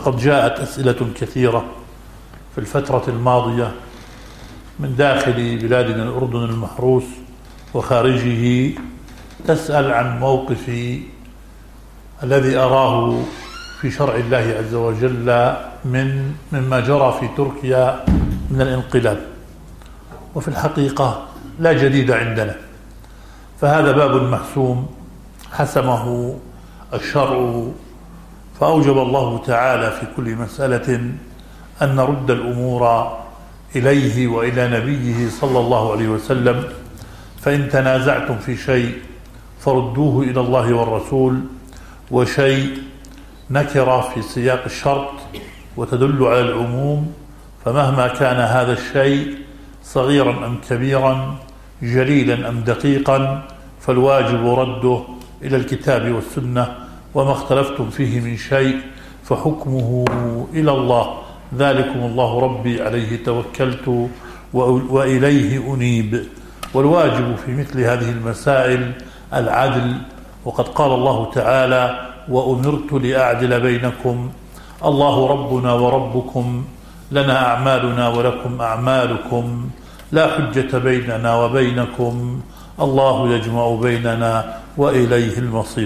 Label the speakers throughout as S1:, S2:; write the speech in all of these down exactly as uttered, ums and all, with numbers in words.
S1: فقد جاءت أسئلة كثيرة في الفترة الماضية من داخل بلادنا الأردن المحروس وخارجه، تسأل عن موقفي الذي أراه في شرع الله عز وجل من مما جرى في تركيا من الانقلاب. وفي الحقيقة لا جديد عندنا، فهذا باب محسوم حسمه الشرع، فأوجب الله تعالى في كل مسألة أن نرد الأمور إليه وإلى نبيه صلى الله عليه وسلم. فإن تنازعتم في شيء فردوه إلى الله والرسول، وشيء نكر في سياق الشرط وتدل على العموم، فمهما كان هذا الشيء صغيرا أم كبيرا، جليلا أم دقيقا، فالواجب رده إلى الكتاب والسنة، وما اختلفتم فيه من شيء فحكمه إلى الله، ذلكم الله ربي عليه توكلت وإليه أنيب. والواجب في مثل هذه المسائل العدل، وقد قال الله تعالى: وأمرت لأعدل بينكم الله ربنا وربكم لنا أعمالنا ولكم أعمالكم لا حجة بيننا وبينكم الله يجمع بيننا وإليه المصير.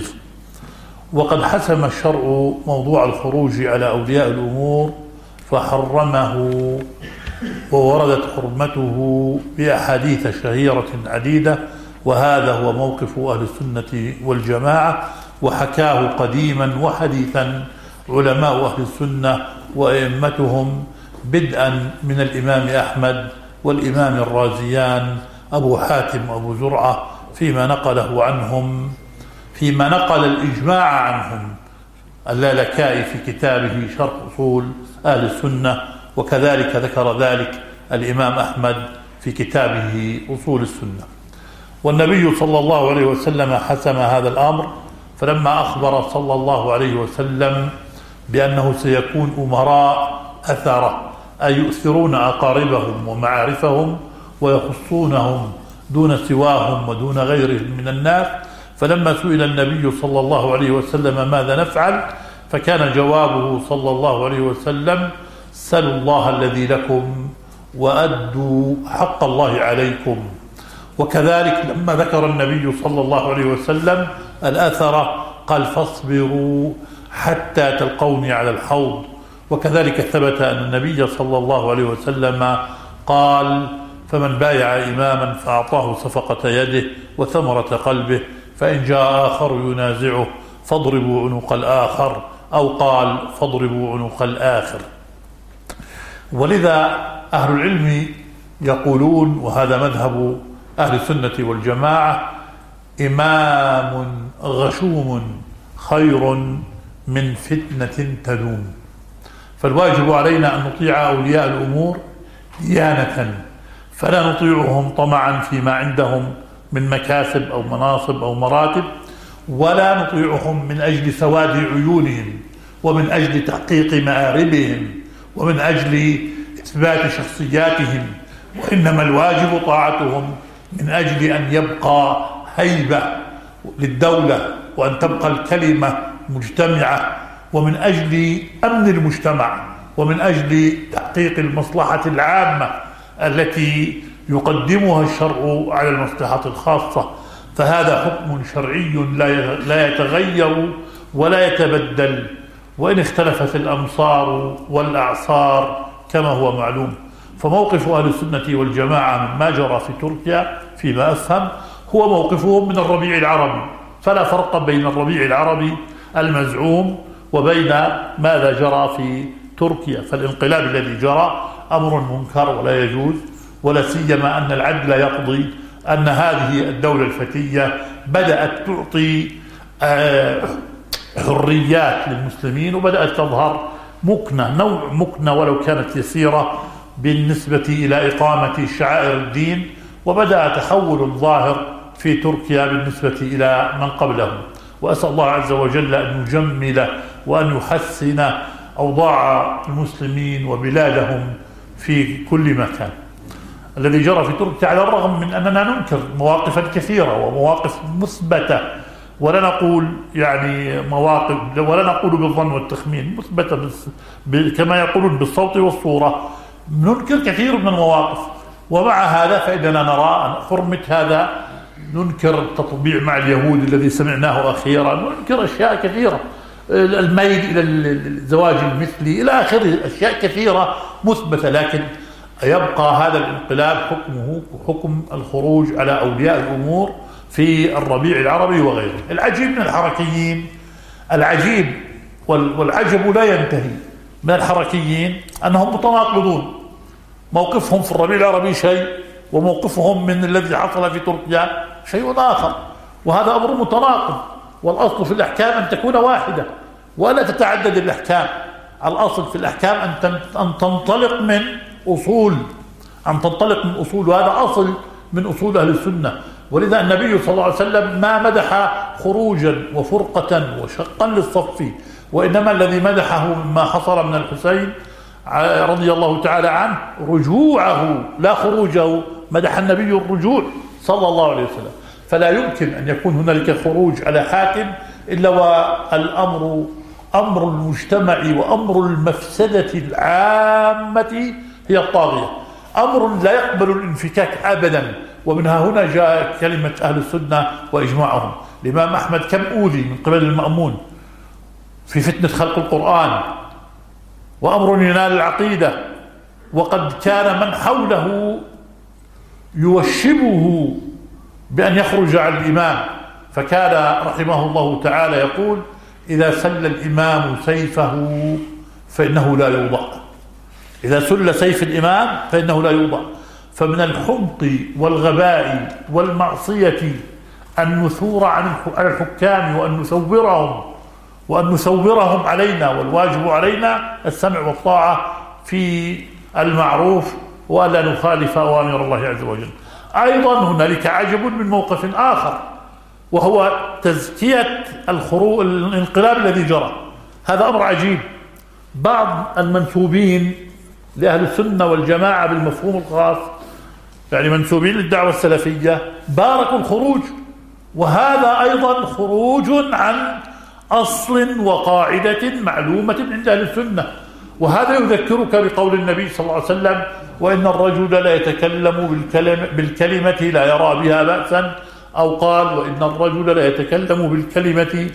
S1: وقد حسم الشرع موضوع الخروج على أولياء الأمور فحرمه، ووردت حرمته بأحاديث شهيرة عديدة، وهذا هو موقف أهل السنة والجماعة، وحكاه قديما وحديثا علماء أهل السنة وأئمتهم، بدءا من الإمام أحمد والإمام الرازيان أبو حاتم أبو زرعة فيما نقله عنهم، فيما نقل الإجماع عنهم اللالكائي في كتابه شرح أصول أهل السنة، وكذلك ذكر ذلك الإمام أحمد في كتابه أصول السنة. والنبي صلى الله عليه وسلم حسم هذا الأمر، فلما أخبر صلى الله عليه وسلم بأنه سيكون أمراء أثرة، أي يؤثرون أقاربهم ومعارفهم ويخصونهم دون سواهم ودون غيرهم من الناس، فلما سئل النبي صلى الله عليه وسلم ماذا نفعل، فكان جوابه صلى الله عليه وسلم: سلوا الله الذي لكم وأدوا حق الله عليكم. وكذلك لما ذكر النبي صلى الله عليه وسلم الأثرة قال: فاصبروا حتى تلقوني على الحوض. وكذلك ثبت أن النبي صلى الله عليه وسلم قال: فمن بايع إماما فأعطاه صفقة يده وثمرة قلبه، فإن جاء آخر ينازعه فاضربوا عنق الآخر، أو قال: فاضربوا عنق الآخر. ولذا أهل العلم يقولون، وهذا مذهب أهل السنة والجماعة: إمام غشوم خير من فتنة تدوم. فالواجب علينا أن نطيع أولياء الأمور ديانة، فلا نطيعهم طمعا فيما عندهم من مكاسب أو مناصب أو مراتب، ولا نطيعهم من أجل سواد عيونهم ومن أجل تحقيق مآربهم ومن أجل إثبات شخصياتهم، وإنما الواجب طاعتهم من أجل أن يبقى هيبة للدولة وأن تبقى الكلمة مجتمعة، ومن أجل أمن المجتمع، ومن أجل تحقيق المصلحة العامة التي يقدمها الشرع على المصلحة الخاصة. فهذا حكم شرعي لا يتغير ولا يتبدل، وإن اختلفت الأمصار والأعصار كما هو معلوم. فموقف أهل السنة والجماعة مما جرى في تركيا فيما أفهم هو موقفهم من الربيع العربي، فلا فرق بين الربيع العربي المزعوم وبين ماذا جرى في تركيا. فالانقلاب الذي جرى أمر منكر ولا يجوز، ولا سيما أن العدل يقضي أن هذه الدولة الفتية بدأت تعطي حريات للمسلمين، وبدأت تظهر مكنة، نوع مكنة ولو كانت يسيرة بالنسبة إلى إقامة شعائر الدين، وبدأ تحول ظاهر في تركيا بالنسبة إلى من قبلهم. وأسأل الله عز وجل أن يجمل وأن يحسن أوضاع المسلمين وبلادهم في كل مكان. الذي جرى في تركيا على الرغم من أننا ننكر مواقفا كثيرة ومواقف مثبتة ولا نقول يعني مواقف، ولا نقول بالظن والتخمين، مثبتة كما يقولون بالصوت والصورة. ننكر كثير من المواقف، ومع هذا فإننا نرى أن حرمة هذا، ننكر التطبيع مع اليهود الذي سمعناه أخيرا، ننكر أشياء كثيرة، الميل إلى الزواج المثلي إلى آخره، أشياء كثيرة مثبتة. لكن يبقى هذا الانقلاب حكمه حكم الخروج على أولياء الأمور في الربيع العربي وغيره. العجيب من الحركيين، العجيب والعجب لا ينتهي من الحركيين أنهم متناقضون، موقفهم في الربيع العربي شيء، وموقفهم من الذي حصل في تركيا شيء آخر، وهذا أمر متناقض. والأصل في الأحكام أن تكون واحدة ولا تتعدد الأحكام. الأصل في الأحكام أن تنطلق من أصول، أن تنطلق من أصول، وهذا أصل من أصول أهل السنة. ولذا النبي صلى الله عليه وسلم ما مدح خروجا وفرقة وشقا للصف، وإنما الذي مدحه مما حصل من الحسين رضي الله تعالى عنه رجوعه لا خروجه، مدح النبي الرجوع صلى الله عليه وسلم. فلا يمكن أن يكون هنالك خروج على حاكم إلا والأمر أمر المجتمع وأمر المفسدة العامة هي الطاغية، أمر لا يقبل الانفكاك أبدا. ومنها هنا جاء كلمة أهل السنة وإجماعهم. الإمام أحمد كم أوذي من قبل المأمون في فتنة خلق القرآن، وأمر ينال العقيدة، وقد كان من حوله يوشبه بأن يخرج على الإمام، فكان رحمه الله تعالى يقول: إذا سل الإمام سيفه فإنه لا يوضع، إذا سل سيف الإمام فإنه لا يوضع. فمن الحمق والغباء والمعصية أن نثور عن الحكام وأن نثورهم وأن نثورهم علينا، والواجب علينا السمع والطاعة في المعروف ولا نخالف أوامر الله عز وجل. أيضا هنالك عجب من موقف آخر، وهو تزكية الخروج الانقلاب الذي جرى. هذا أمر عجيب. بعض المنسوبين لأهل السنة والجماعة بالمفهوم الخاص، يعني منسوبين للدعوة السلفية، باركوا الخروج، وهذا أيضا خروج عن أصل وقاعدة معلومة عند أهل السنة. وهذا يذكرك بقول النبي صلى الله عليه وسلم: وإن الرجل لا يتكلم بالكلمة, بالكلمة لا يرى بها بأسا، أو قال: وإن الرجل لا يتكلم بالكلمة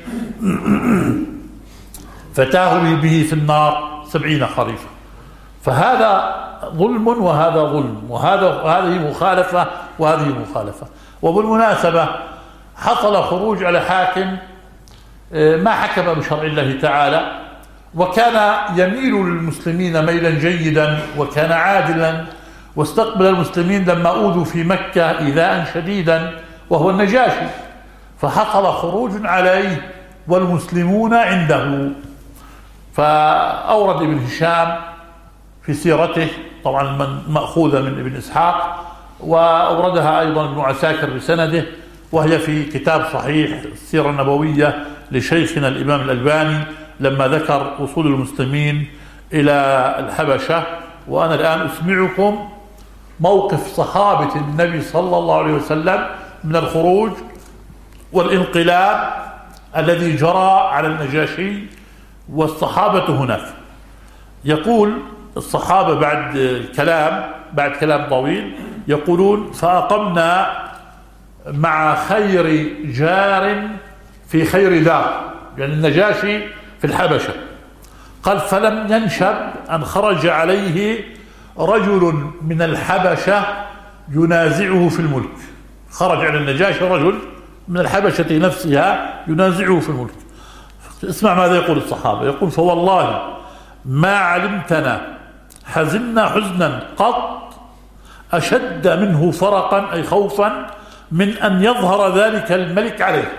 S1: فتاهوي به في النار سبعين خريفا. فهذا ظلم وهذا ظلم، وهذا وهذه مخالفة وهذه مخالفة. وبالمناسبة حصل خروج على حاكم ما حكم بشرع الله تعالى، وكان يميل للمسلمين ميلا جيدا، وكان عادلا، واستقبل المسلمين لما أوذوا في مكة إيذاء شديدا، وهو النجاشي. فحصل خروج عليه والمسلمون عنده. فأورد ابن هشام في سيرته، طبعا مأخوذة من ابن إسحاق، وأوردها أيضا ابن عساكر بسنده، وهي في كتاب صحيح السيرة النبوية لشيخنا الإمام الألباني لما ذكر وصول المسلمين إلى الحبشة. وأنا الآن أسمعكم موقف صحابة النبي صلى الله عليه وسلم من الخروج والانقلاب الذي جرى على النجاشي والصحابة هناك. يقول الصحابة بعد كلام بعد كلام طويل، يقولون: فأقمنا مع خير جار في خير دار، يعني النجاشي في الحبشة. قال: فلم ينشب أن خرج عليه رجل من الحبشة ينازعه في الملك. خرج على النجاشي رجل من الحبشة نفسها ينازعه في الملك. اسمع ماذا يقول الصحابة. يقول: فوالله ما علمتنا حزنا حزنا قط أشد منه فرقا، أي خوفا، من أن يظهر ذلك الملك عليه.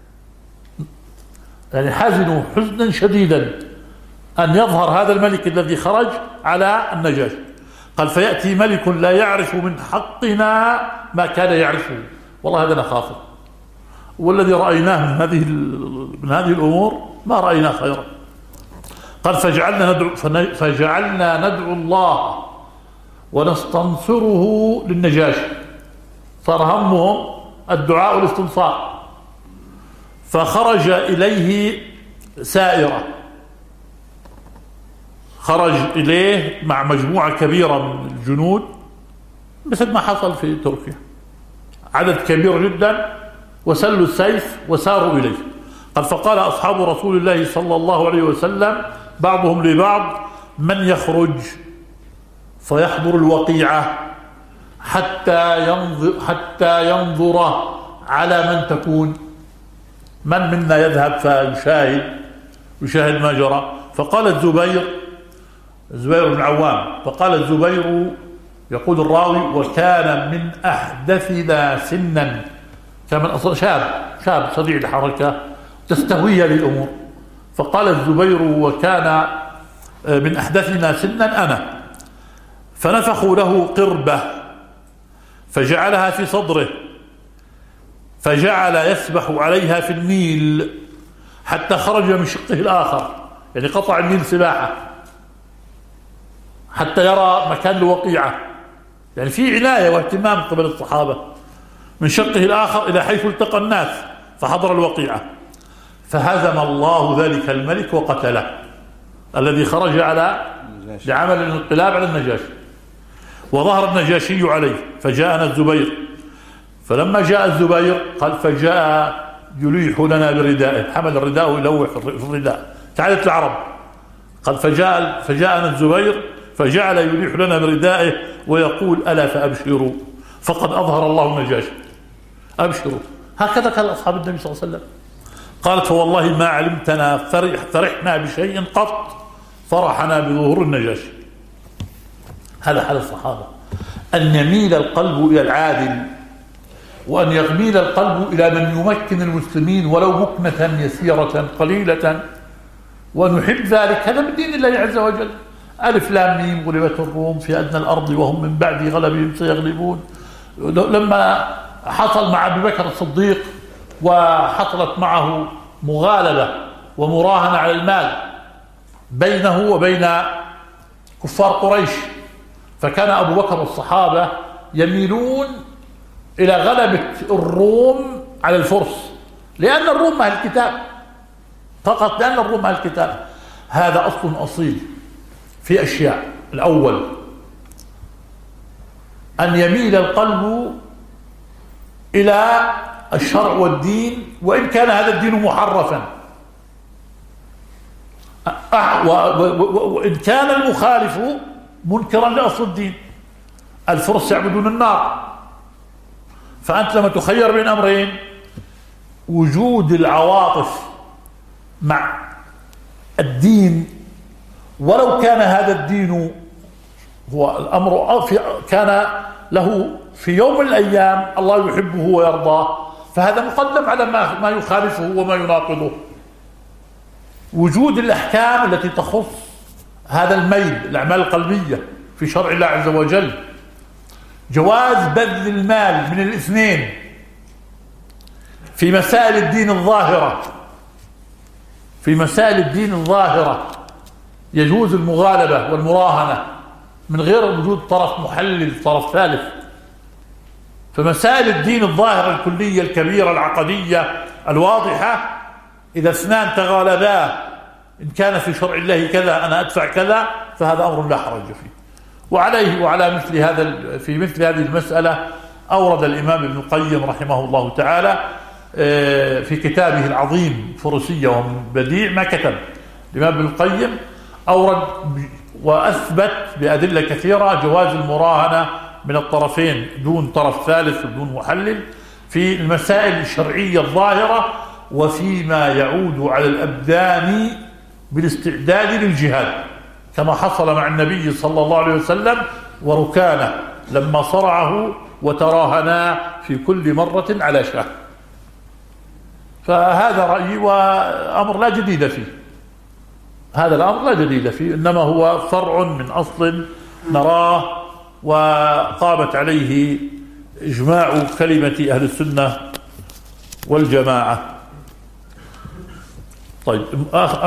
S1: يعني حزنوا حزنا شديدا أن يظهر هذا الملك الذي خرج على النجاشي. قال: فيأتي ملك لا يعرف من حقنا ما كان يعرفه. والله هذا نخافه، والذي رأيناه من هذه من هذه الأمور ما رأينا خيرا. قال: فجعلنا ندعو فجعلنا ندعو الله ونستنصره للنجاشي. صار همهم الدعاء والاستنصار. فخرج إليه سائرة، خرج إليه مع مجموعة كبيرة من الجنود مثل ما حصل في تركيا، عدد كبير جدا، وسلوا السيف وساروا إليه. قال فقال أصحاب رسول الله صلى الله عليه وسلم بعضهم لبعض: من يخرج فيحضر الوقيعة حتى ينظر, حتى ينظر على من تكون، من منا يذهب فيشاهد يشاهد ما جرى. فقال الزبير الزبير بن عوام، فقال الزبير يقول الراوي: وكان من أحدثنا سنا، كان من أصل شاب شاب سريع الحركة تستهويه للأمور. فقال الزبير: وكان من أحدثنا سنا أنا. فنفخوا له قربة فجعلها في صدره، فجعل يسبح عليها في النيل حتى خرج من شقه الآخر، يعني قطع النيل سباحة حتى يرى مكان الوقيعة، يعني في عناية واهتمام قبل الصحابة، من شقه الآخر إلى حيث التقى الناس فحضر الوقيعة. فهزم الله ذلك الملك وقتله، الذي خرج على لعمل الانقلاب على النجاشي. وظهر النجاشي عليه فجاءنا الزبير، فلما جاء الزبير قال: فجاء يليح لنا بردائه، حمل الرداء ويلوح في الرداء كعادة العرب. قال: فجاء فجاءنا الزبير فجعل يليح لنا بردائه ويقول: ألا فأبشروا فقد أظهر الله النجاشي. أبشروا. هكذا كان أصحاب النبي صلى الله عليه وسلم. قالت: فوالله ما علمتنا فرح فرحنا بشيء قط فرحنا بظهور النجاشي. هذا حال الصحابة، أن يميل القلب إلى العادل، وأن يميل القلب إلى من يمكن المسلمين ولو مكنة يسيرة قليلة، وأن يحب ذلك. هذا من دين الله عز وجل. ألف لام ميم: غلبت الروم في أدنى الأرض وهم من بعد غلبهم سيغلبون. لما حصل مع أبي بكر الصديق وحصلت معه مغالبة ومراهنة على المال بينه وبين كفار قريش، فكان أبو بكر والصحابة يميلون إلى غلبة الروم على الفرس، لأن الروم مع الكتاب فقط، لأن الروم مع الكتاب. هذا أصل أصيل في أشياء. الأول أن يميل القلب إلى الشرع والدين، وإن كان هذا الدين محرفا، وإن كان المخالف منكرا لأصل الدين. الفرس يعبدون النار، فأنت لما تخير بين أمرين: وجود العواطف مع الدين، ولو كان هذا الدين هو الأمر كان له في يوم من الأيام الله يحبه ويرضاه، فهذا مقدم على ما ما يخالفه وما يناقضه. وجود الأحكام التي تخص هذا الميل، الأعمال القلبية في شرع الله عز وجل، جواز بذل المال من الاثنين في مسائل الدين الظاهرة. في مسائل الدين الظاهرة يجوز المغالبة والمراهنة من غير وجود طرف محلل، طرف ثالث. فمسائل الدين الظاهرة الكلية الكبيرة العقدية الواضحة، إذا اثنان تغالبا إن كان في شرع الله كذا أنا أدفع كذا، فهذا أمر لا حرج فيه. وعليه وعلى مثل هذا في مثل هذه المسألة أورد الإمام ابن القيم رحمه الله تعالى في كتابه العظيم فرسية ومن بديع ما كتب. الإمام ابن القيم أورد وأثبت بأدلة كثيرة جواز المراهنة من الطرفين دون طرف ثالث ودون محلل في المسائل الشرعية الظاهرة، وفيما يعود على الأبدان بالاستعداد للجهاد، كما حصل مع النبي صلى الله عليه وسلم وركانه لما صرعه وتراهنا في كل مرة على شاه. فهذا رأيي وأمر لا جديد فيه، هذا الأمر لا جديد فيه، إنما هو فرع من أصل نراه وقامت عليه إجماع كلمة أهل السنة والجماعة. طيب.